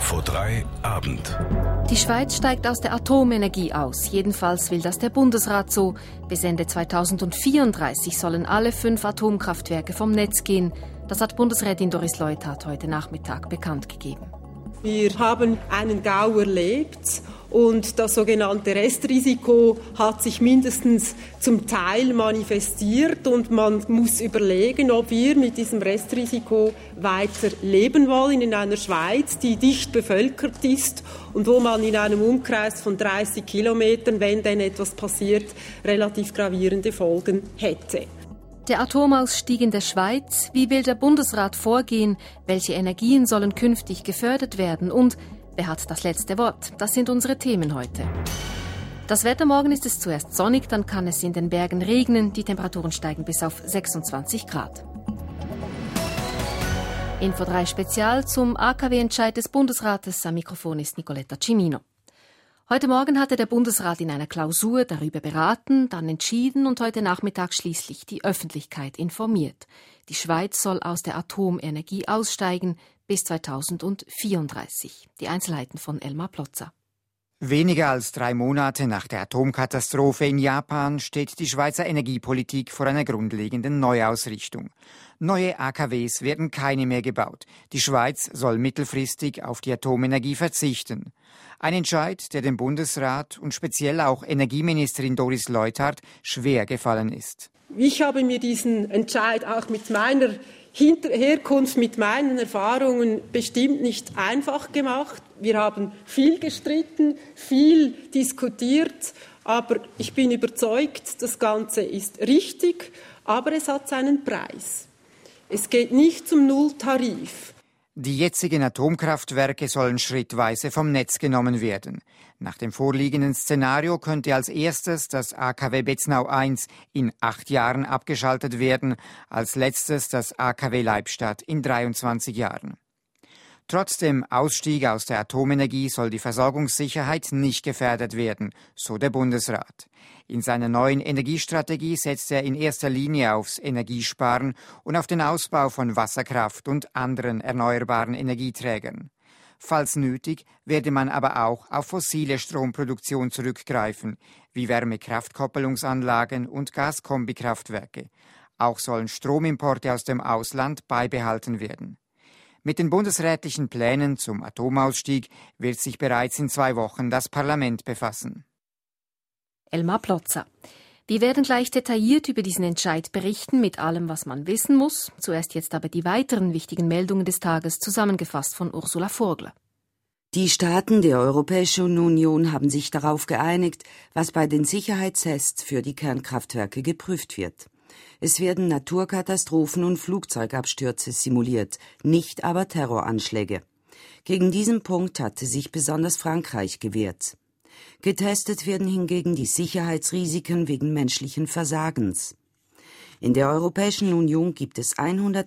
Info 3 Abend. Die Schweiz steigt aus der Atomenergie aus. Jedenfalls will das der Bundesrat so. Bis Ende 2034 sollen alle 5 Atomkraftwerke vom Netz gehen. Das hat Bundesrätin Doris Leuthard heute Nachmittag bekannt gegeben. Wir haben einen GAU erlebt und das sogenannte Restrisiko hat sich mindestens zum Teil manifestiert und man muss überlegen, ob wir mit diesem Restrisiko weiter leben wollen in einer Schweiz, die dicht bevölkert ist und wo man in einem Umkreis von 30 Kilometern, wenn denn etwas passiert, relativ gravierende Folgen hätte. Der Atomausstieg in der Schweiz, wie will der Bundesrat vorgehen, welche Energien sollen künftig gefördert werden und wer hat das letzte Wort? Das sind unsere Themen heute. Das Wetter: morgen ist es zuerst sonnig, dann kann es in den Bergen regnen, die Temperaturen steigen bis auf 26 Grad. Info 3 Spezial zum AKW-Entscheid des Bundesrates. Am Mikrofon ist Nicoletta Cimino. Heute Morgen hatte der Bundesrat in einer Klausur darüber beraten, dann entschieden und heute Nachmittag schließlich die Öffentlichkeit informiert. Die Schweiz soll aus der Atomenergie aussteigen bis 2034. Die Einzelheiten von Elmar Plotzer. Weniger als 3 Monate nach der Atomkatastrophe in Japan steht die Schweizer Energiepolitik vor einer grundlegenden Neuausrichtung. Neue AKWs werden keine mehr gebaut. Die Schweiz soll mittelfristig auf die Atomenergie verzichten. Ein Entscheid, der dem Bundesrat und speziell auch Energieministerin Doris Leuthard schwer gefallen ist. Ich habe mir diesen Entscheid auch mit meiner Herkunft, mit meinen Erfahrungen bestimmt nicht einfach gemacht. Wir haben viel gestritten, viel diskutiert, aber ich bin überzeugt, das Ganze ist richtig, aber es hat seinen Preis. Es geht nicht zum Nulltarif. Die jetzigen Atomkraftwerke sollen schrittweise vom Netz genommen werden. Nach dem vorliegenden Szenario könnte als erstes das AKW Betznau I in 8 Jahren abgeschaltet werden, als letztes das AKW Leibstadt in 23 Jahren. Trotz dem Ausstieg aus der Atomenergie soll die Versorgungssicherheit nicht gefährdet werden, so der Bundesrat. In seiner neuen Energiestrategie setzt er in erster Linie aufs Energiesparen und auf den Ausbau von Wasserkraft und anderen erneuerbaren Energieträgern. Falls nötig, werde man aber auch auf fossile Stromproduktion zurückgreifen, wie Wärmekraftkoppelungsanlagen und Gaskombikraftwerke. Auch sollen Stromimporte aus dem Ausland beibehalten werden. Mit den bundesrätlichen Plänen zum Atomausstieg wird sich bereits in 2 Wochen das Parlament befassen. Elmar Plotzer. Wir werden gleich detailliert über diesen Entscheid berichten, mit allem, was man wissen muss. Zuerst jetzt aber die weiteren wichtigen Meldungen des Tages, zusammengefasst von Ursula Vogler. Die Staaten der Europäischen Union haben sich darauf geeinigt, was bei den Sicherheitstests für die Kernkraftwerke geprüft wird. Es werden Naturkatastrophen und Flugzeugabstürze simuliert, nicht aber Terroranschläge. Gegen diesen Punkt hatte sich besonders Frankreich gewehrt. Getestet werden hingegen die Sicherheitsrisiken wegen menschlichen Versagens. In der Europäischen Union gibt es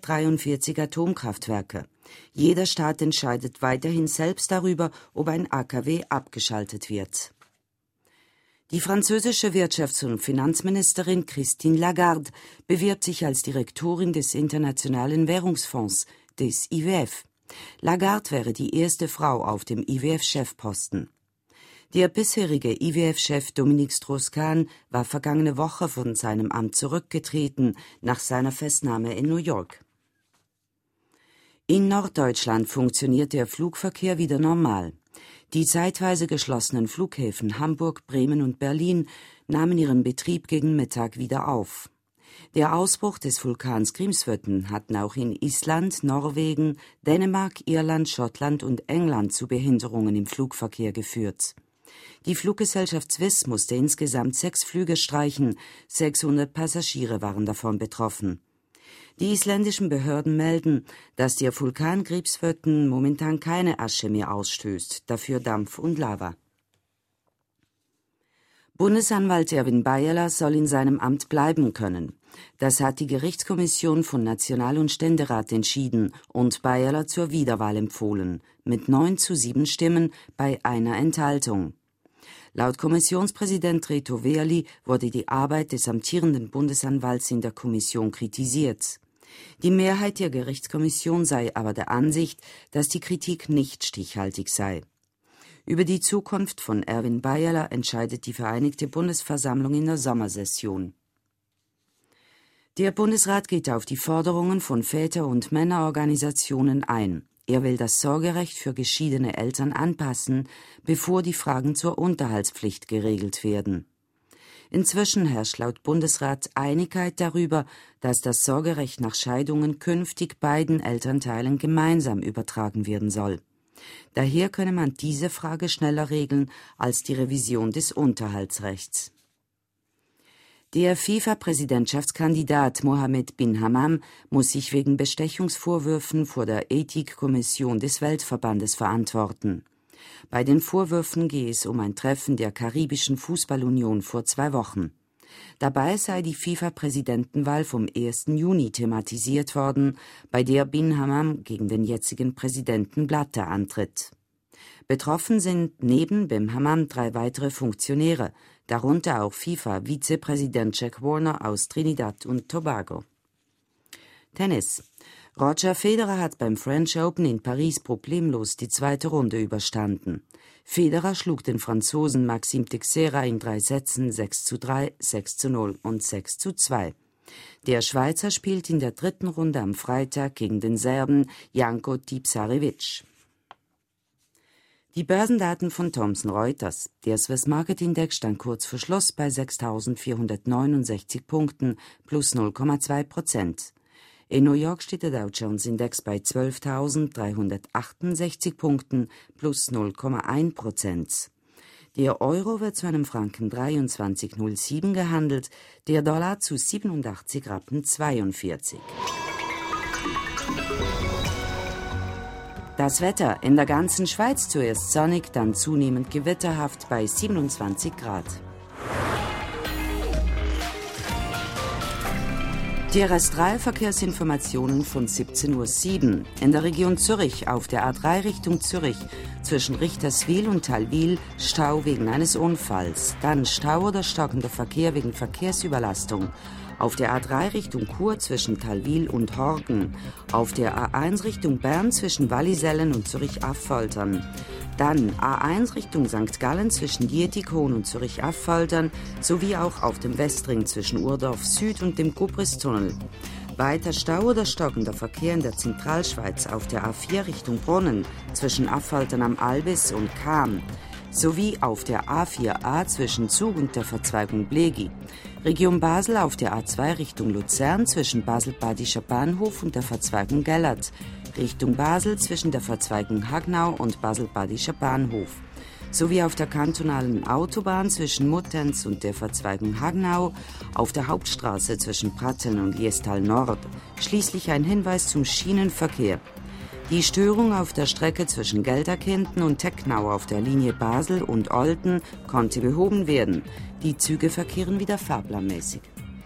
143 Atomkraftwerke. Jeder Staat entscheidet weiterhin selbst darüber, ob ein AKW abgeschaltet wird. Die französische Wirtschafts- und Finanzministerin Christine Lagarde bewirbt sich als Direktorin des Internationalen Währungsfonds, des IWF. Lagarde wäre die erste Frau auf dem IWF-Chefposten. Der bisherige IWF-Chef Dominique Strauss-Kahn war vergangene Woche von seinem Amt zurückgetreten, nach seiner Festnahme in New York. In Norddeutschland funktioniert der Flugverkehr wieder normal. Die zeitweise geschlossenen Flughäfen Hamburg, Bremen und Berlin nahmen ihren Betrieb gegen Mittag wieder auf. Der Ausbruch des Vulkans Grímsvötn hat auch in Island, Norwegen, Dänemark, Irland, Schottland und England zu Behinderungen im Flugverkehr geführt. Die Fluggesellschaft Swiss musste insgesamt 6 Flüge streichen, 600 Passagiere waren davon betroffen. Die isländischen Behörden melden, dass der Vulkan Grímsvötn momentan keine Asche mehr ausstößt, dafür Dampf und Lava. Bundesanwalt Erwin Bayerler soll in seinem Amt bleiben können. Das hat die Gerichtskommission von National- und Ständerat entschieden und Bayerler zur Wiederwahl empfohlen, mit 9:7 Stimmen bei einer Enthaltung. Laut Kommissionspräsident Reto Wehrli wurde die Arbeit des amtierenden Bundesanwalts in der Kommission kritisiert. Die Mehrheit der Gerichtskommission sei aber der Ansicht, dass die Kritik nicht stichhaltig sei. Über die Zukunft von Erwin Bayerler entscheidet die Vereinigte Bundesversammlung in der Sommersession. Der Bundesrat geht auf die Forderungen von Väter- und Männerorganisationen ein. Er will das Sorgerecht für geschiedene Eltern anpassen, bevor die Fragen zur Unterhaltspflicht geregelt werden. Inzwischen herrscht laut Bundesrat Einigkeit darüber, dass das Sorgerecht nach Scheidungen künftig beiden Elternteilen gemeinsam übertragen werden soll. Daher könne man diese Frage schneller regeln als die Revision des Unterhaltsrechts. Der FIFA-Präsidentschaftskandidat Mohammed bin Hammam muss sich wegen Bestechungsvorwürfen vor der Ethikkommission des Weltverbandes verantworten. Bei den Vorwürfen gehe es um ein Treffen der Karibischen Fußballunion vor 2 Wochen. Dabei sei die FIFA-Präsidentenwahl vom 1. Juni thematisiert worden, bei der bin Hammam gegen den jetzigen Präsidenten Blatter antritt. Betroffen sind neben bin Hammam 3 weitere Funktionäre, darunter auch FIFA-Vizepräsident Jack Warner aus Trinidad und Tobago. Tennis. Roger Federer hat beim French Open in Paris problemlos die 2. Runde überstanden. Federer schlug den Franzosen Maxime Teixeira in 3 Sätzen 6:3, 6:0 und 6:2. Der Schweizer spielt in der 3. Runde am Freitag gegen den Serben Janko Tipsarevic. Die Börsendaten von Thomson Reuters. Der Swiss Market Index stand kurz vor Schluss bei 6.469 Punkten plus 0,2%. In New York steht der Dow Jones Index bei 12.368 Punkten plus 0,1%. Der Euro wird zu einem Franken 23,07 gehandelt, der Dollar zu 87,42 Rappen. Das Wetter in der ganzen Schweiz zuerst sonnig, dann zunehmend gewitterhaft bei 27 Grad. Die RS3-Verkehrsinformationen von 17:07 Uhr. In der Region Zürich auf der A3 Richtung Zürich zwischen Richterswil und Thalwil Stau wegen eines Unfalls. Dann Stau oder stockender Verkehr wegen Verkehrsüberlastung. Auf der A3 Richtung Chur zwischen Thalwil und Horgen. Auf der A1 Richtung Bern zwischen Wallisellen und Zürich-Affoltern. Dann A1 Richtung St. Gallen zwischen Dietikon und Zürich-Affoltern sowie auch auf dem Westring zwischen Urdorf Süd und dem Kubristunnel. Weiter Stau oder stockender Verkehr in der Zentralschweiz auf der A4 Richtung Brunnen zwischen Affoltern am Albis und Cham. Sowie auf der A4a zwischen Zug und der Verzweigung Blegi. Region Basel auf der A2 Richtung Luzern zwischen Basel-Badischer Bahnhof und der Verzweigung Gellert. Richtung Basel zwischen der Verzweigung Hagnau und Basel-Badischer Bahnhof. Sowie auf der kantonalen Autobahn zwischen Muttenz und der Verzweigung Hagnau, auf der Hauptstraße zwischen Pratteln und Liestal Nord. Schließlich ein Hinweis zum Schienenverkehr. Die Störung auf der Strecke zwischen Gelterkinden und Tecknau auf der Linie Basel und Olten konnte behoben werden. Die Züge verkehren wieder fahrplanmäßig.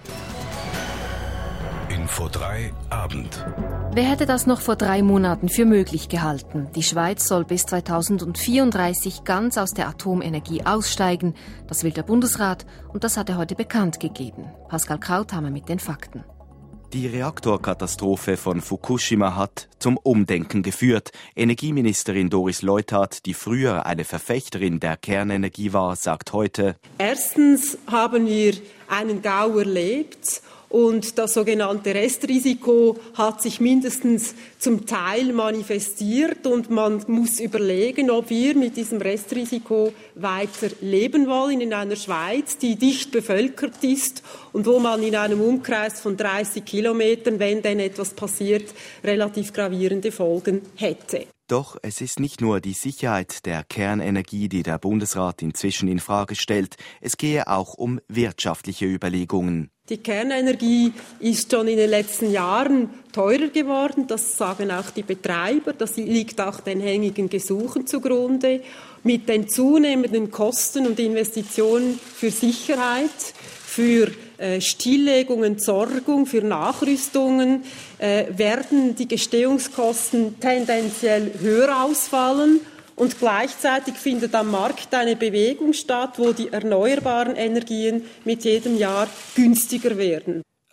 Info 3 Abend. Wer hätte das noch vor 3 Monaten für möglich gehalten? Die Schweiz soll bis 2034 ganz aus der Atomenergie aussteigen. Das will der Bundesrat und das hat er heute bekannt gegeben. Pascal Krauthammer mit den Fakten. Die Reaktorkatastrophe von Fukushima hat zum Umdenken geführt. Energieministerin Doris Leuthard, die früher eine Verfechterin der Kernenergie war, sagt heute: Erstens haben wir einen GAU erlebt. Und das sogenannte Restrisiko hat sich mindestens zum Teil manifestiert. Und man muss überlegen, ob wir mit diesem Restrisiko weiter leben wollen in einer Schweiz, die dicht bevölkert ist und wo man in einem Umkreis von 30 Kilometern, wenn denn etwas passiert, relativ gravierende Folgen hätte. Doch es ist nicht nur die Sicherheit der Kernenergie, die der Bundesrat inzwischen in Frage stellt. Es gehe auch um wirtschaftliche Überlegungen. Die Kernenergie ist schon in den letzten Jahren teurer geworden. Das sagen auch die Betreiber. Das liegt auch den hängigen Gesuchen zugrunde. Mit den zunehmenden Kosten und Investitionen für Sicherheit, für Stilllegung, Entsorgung, für Nachrüstungen werden die Gestehungskosten tendenziell höher ausfallen. Und gleichzeitig findet am Markt eine Bewegung statt, wo die erneuerbaren Energien mit jedem Jahr günstiger werden.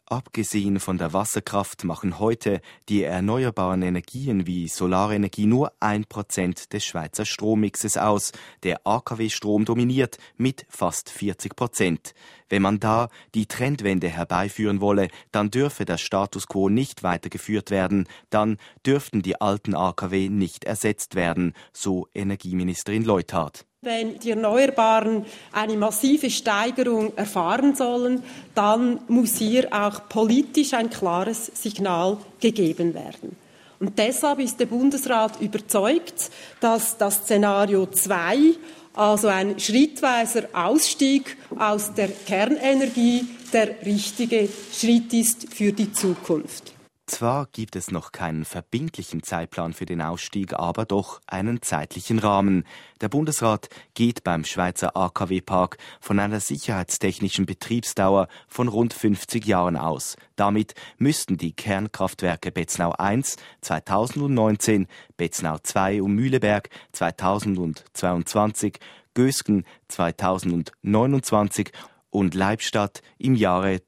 Abgesehen von der Wasserkraft machen heute die erneuerbaren Energien wie Solarenergie nur 1% des Schweizer Strommixes aus. Der AKW-Strom dominiert mit fast 40%. Wenn man da die Trendwende herbeiführen wolle, dann dürfe der Status quo nicht weitergeführt werden. Dann dürften die alten AKW nicht ersetzt werden, so Energieministerin Leuthard. Wenn die Erneuerbaren eine massive Steigerung erfahren sollen, dann muss hier auch politisch ein klares Signal gegeben werden. Und deshalb ist der Bundesrat überzeugt, dass das Szenario 2, also ein schrittweiser Ausstieg aus der Kernenergie, der richtige Schritt ist für die Zukunft. Zwar gibt es noch keinen verbindlichen Zeitplan für den Ausstieg, aber doch einen zeitlichen Rahmen. Der Bundesrat geht beim Schweizer AKW-Park von einer sicherheitstechnischen Betriebsdauer von rund 50 Jahren aus. Damit müssten die Kernkraftwerke Betznau 1 2019, Betznau 2 und Mühleberg 2022, Gösgen 2029 und Leibstadt im Jahre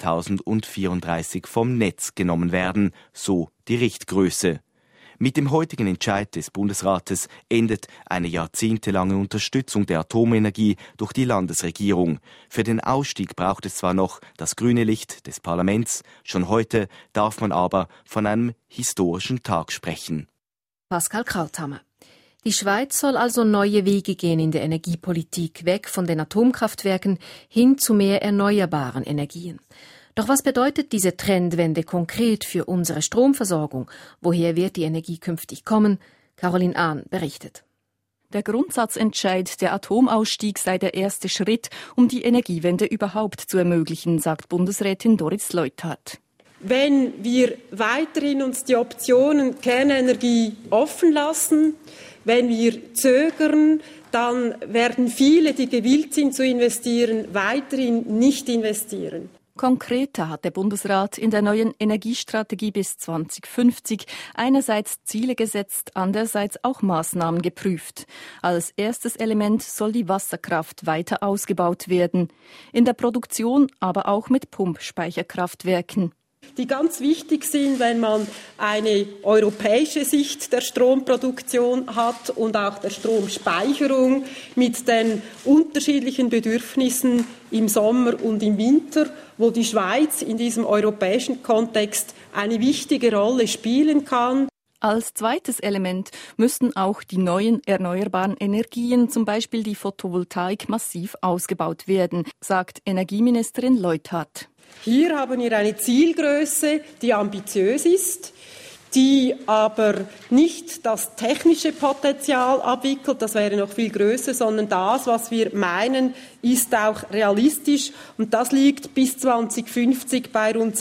2034 vom Netz genommen werden, so die Richtgröße. Mit dem heutigen Entscheid des Bundesrates endet eine jahrzehntelange Unterstützung der Atomenergie durch die Landesregierung. Für den Ausstieg braucht es zwar noch das grüne Licht des Parlaments, schon heute darf man aber von einem historischen Tag sprechen. Pascal Krauthammer. Die Schweiz soll also neue Wege gehen in der Energiepolitik, weg von den Atomkraftwerken hin zu mehr erneuerbaren Energien. Doch was bedeutet diese Trendwende konkret für unsere Stromversorgung? Woher wird die Energie künftig kommen? Caroline Ahn berichtet. Der Grundsatzentscheid, der Atomausstieg sei der erste Schritt, um die Energiewende überhaupt zu ermöglichen, sagt Bundesrätin Doris Leuthard. Wenn wir weiterhin uns die Optionen Kernenergie offen lassen, wenn wir zögern, dann werden viele, die gewillt sind zu investieren, weiterhin nicht investieren. Konkreter hat der Bundesrat in der neuen Energiestrategie bis 2050 einerseits Ziele gesetzt, andererseits auch Maßnahmen geprüft. Als erstes Element soll die Wasserkraft weiter ausgebaut werden. In der Produktion aber auch mit Pumpspeicherkraftwerken. Die ganz wichtig sind, wenn man eine europäische Sicht der Stromproduktion hat und auch der Stromspeicherung mit den unterschiedlichen Bedürfnissen im Sommer und im Winter, wo die Schweiz in diesem europäischen Kontext eine wichtige Rolle spielen kann. Als zweites Element müssten auch die neuen erneuerbaren Energien, zum Beispiel die Photovoltaik, massiv ausgebaut werden, sagt Energieministerin Leuthard. Hier haben wir eine Zielgröße, die ambitiös ist, die aber nicht das technische Potenzial abwickelt, das wäre noch viel größer, sondern das, was wir meinen, ist auch realistisch und das liegt bis 2050 bei rund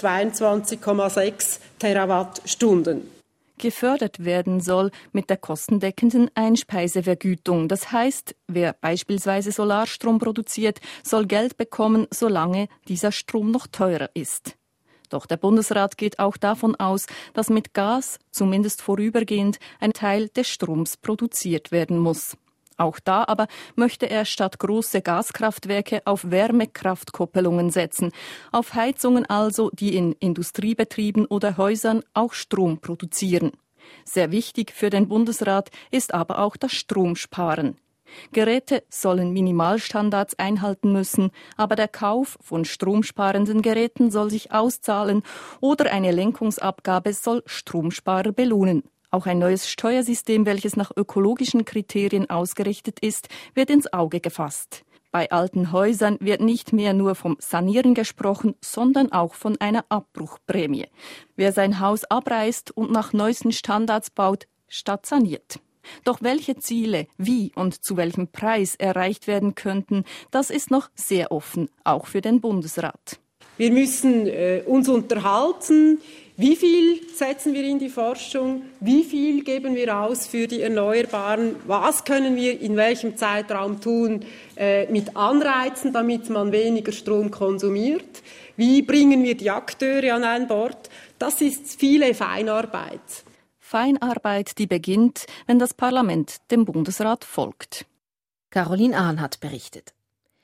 22,6 Terawattstunden. Gefördert werden soll mit der kostendeckenden Einspeisevergütung. Das heißt, wer beispielsweise Solarstrom produziert, soll Geld bekommen, solange dieser Strom noch teurer ist. Doch der Bundesrat geht auch davon aus, dass mit Gas, zumindest vorübergehend, ein Teil des Stroms produziert werden muss. Auch da aber möchte er statt große Gaskraftwerke auf Wärmekraftkoppelungen setzen, auf Heizungen also, die in Industriebetrieben oder Häusern auch Strom produzieren. Sehr wichtig für den Bundesrat ist aber auch das Stromsparen. Geräte sollen Minimalstandards einhalten müssen, aber der Kauf von stromsparenden Geräten soll sich auszahlen oder eine Lenkungsabgabe soll Stromsparer belohnen. Auch ein neues Steuersystem, welches nach ökologischen Kriterien ausgerichtet ist, wird ins Auge gefasst. Bei alten Häusern wird nicht mehr nur vom Sanieren gesprochen, sondern auch von einer Abbruchprämie. Wer sein Haus abreißt und nach neuesten Standards baut, statt saniert. Doch welche Ziele, wie und zu welchem Preis erreicht werden könnten, das ist noch sehr offen, auch für den Bundesrat. Wir müssen uns unterhalten, wie viel setzen wir in die Forschung, wie viel geben wir aus für die Erneuerbaren, was können wir in welchem Zeitraum tun mit Anreizen, damit man weniger Strom konsumiert, wie bringen wir die Akteure an ein Bord. Das ist viele Feinarbeit. Feinarbeit, die beginnt, wenn das Parlament dem Bundesrat folgt. Caroline Ahn hat berichtet.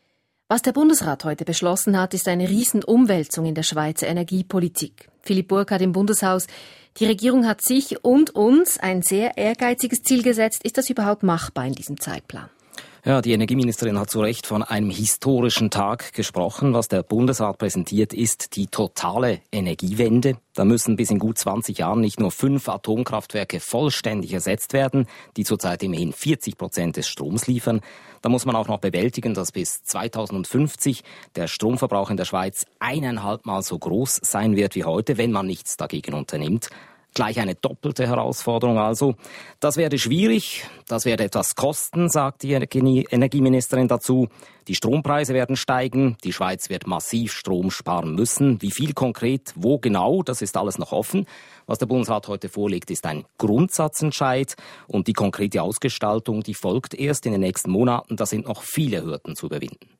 Was der Bundesrat heute beschlossen hat, ist eine Riesenumwälzung in der Schweizer Energiepolitik. Philipp Burkhardt im Bundeshaus. Die Regierung hat sich und uns ein sehr ehrgeiziges Ziel gesetzt. Ist das überhaupt machbar in diesem Zeitplan? Ja, die Energieministerin hat zu Recht von einem historischen Tag gesprochen. Was der Bundesrat präsentiert, ist die totale Energiewende. Da müssen bis in gut 20 Jahren nicht nur 5 Atomkraftwerke vollständig ersetzt werden, die zurzeit immerhin 40% des Stroms liefern. Da muss man auch noch bewältigen, dass bis 2050 der Stromverbrauch in der Schweiz 1,5 Mal so groß sein wird wie heute, wenn man nichts dagegen unternimmt. Gleich eine doppelte Herausforderung also. Das werde schwierig, das werde etwas kosten, sagt die Energieministerin dazu. Die Strompreise werden steigen, die Schweiz wird massiv Strom sparen müssen. Wie viel konkret, wo genau, das ist alles noch offen. Was der Bundesrat heute vorlegt, ist ein Grundsatzentscheid und die konkrete Ausgestaltung, die folgt erst in den nächsten Monaten. Da sind noch viele Hürden zu überwinden.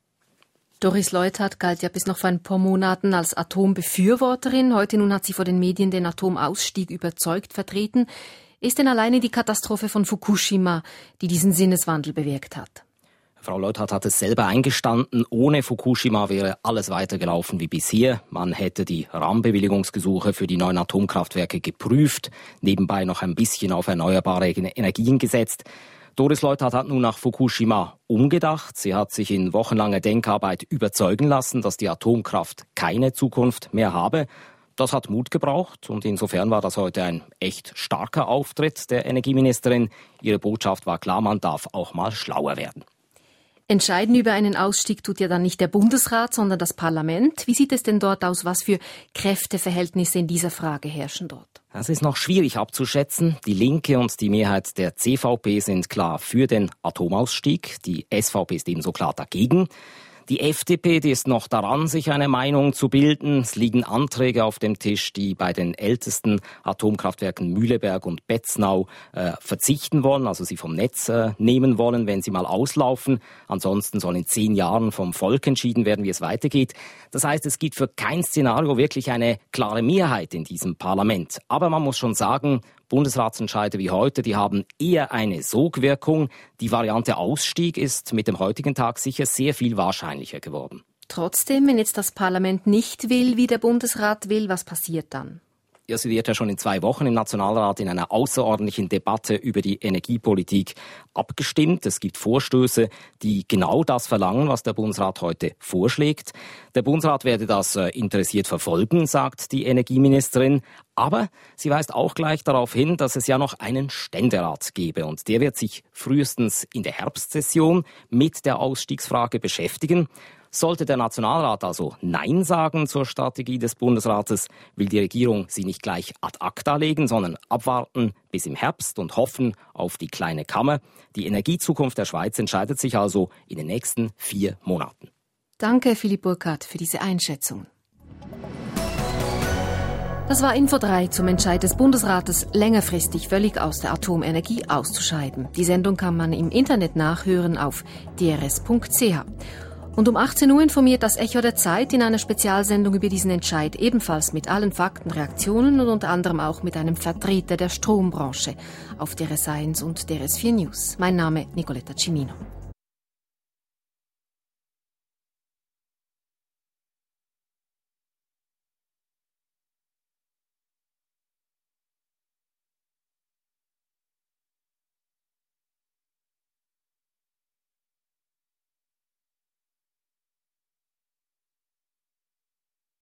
Doris Leuthard galt ja bis noch vor ein paar Monaten als Atombefürworterin. Heute nun hat sie vor den Medien den Atomausstieg überzeugt vertreten. Ist denn alleine die Katastrophe von Fukushima, die diesen Sinneswandel bewirkt hat? Frau Leuthard hat es selber eingestanden. Ohne Fukushima wäre alles weitergelaufen wie bisher. Man hätte die Rahmenbewilligungsgesuche für die neuen Atomkraftwerke geprüft, nebenbei noch ein bisschen auf erneuerbare Energien gesetzt. Doris Leuthard hat nun nach Fukushima umgedacht. Sie hat sich in wochenlanger Denkarbeit überzeugen lassen, dass die Atomkraft keine Zukunft mehr habe. Das hat Mut gebraucht und insofern war das heute ein echt starker Auftritt der Energieministerin. Ihre Botschaft war klar, man darf auch mal schlauer werden. Entscheiden über einen Ausstieg tut ja dann nicht der Bundesrat, sondern das Parlament. Wie sieht es denn dort aus? Was für Kräfteverhältnisse in dieser Frage herrschen dort? Es ist noch schwierig abzuschätzen. Die Linke und die Mehrheit der CVP sind klar für den Atomausstieg. Die SVP ist ebenso klar dagegen. Die FDP, die ist noch daran, sich eine Meinung zu bilden. Es liegen Anträge auf dem Tisch, die bei den ältesten Atomkraftwerken Mühleberg und Betznau verzichten wollen, also sie vom Netz nehmen wollen, wenn sie mal auslaufen. Ansonsten soll in 10 Jahren vom Volk entschieden werden, wie es weitergeht. Das heißt, es gibt für kein Szenario wirklich eine klare Mehrheit in diesem Parlament. Aber man muss schon sagen, Bundesratsentscheide wie heute, die haben eher eine Sogwirkung. Die Variante Ausstieg ist mit dem heutigen Tag sicher sehr viel wahrscheinlicher geworden. Trotzdem, wenn jetzt das Parlament nicht will, wie der Bundesrat will, was passiert dann? Es wird ja schon in 2 Wochen im Nationalrat in einer außerordentlichen Debatte über die Energiepolitik abgestimmt. Es gibt Vorstöße, die genau das verlangen, was der Bundesrat heute vorschlägt. Der Bundesrat werde das interessiert verfolgen, sagt die Energieministerin. Aber sie weist auch gleich darauf hin, dass es ja noch einen Ständerat gebe. Und der wird sich frühestens in der Herbstsession mit der Ausstiegsfrage beschäftigen. Sollte der Nationalrat also Nein sagen zur Strategie des Bundesrates, will die Regierung sie nicht gleich ad acta legen, sondern abwarten bis im Herbst und hoffen auf die kleine Kammer. Die Energiezukunft der Schweiz entscheidet sich also in den nächsten 4 Monaten. Danke, Philipp Burkhardt, für diese Einschätzung. Das war Info 3 zum Entscheid des Bundesrates, längerfristig völlig aus der Atomenergie auszuscheiden. Die Sendung kann man im Internet nachhören auf drs.ch. Und um 18 Uhr informiert das Echo der Zeit in einer Spezialsendung über diesen Entscheid, ebenfalls mit allen Fakten, Reaktionen und unter anderem auch mit einem Vertreter der Strombranche auf DRS1 und DRS4 News. Mein Name Nicoletta Cimino.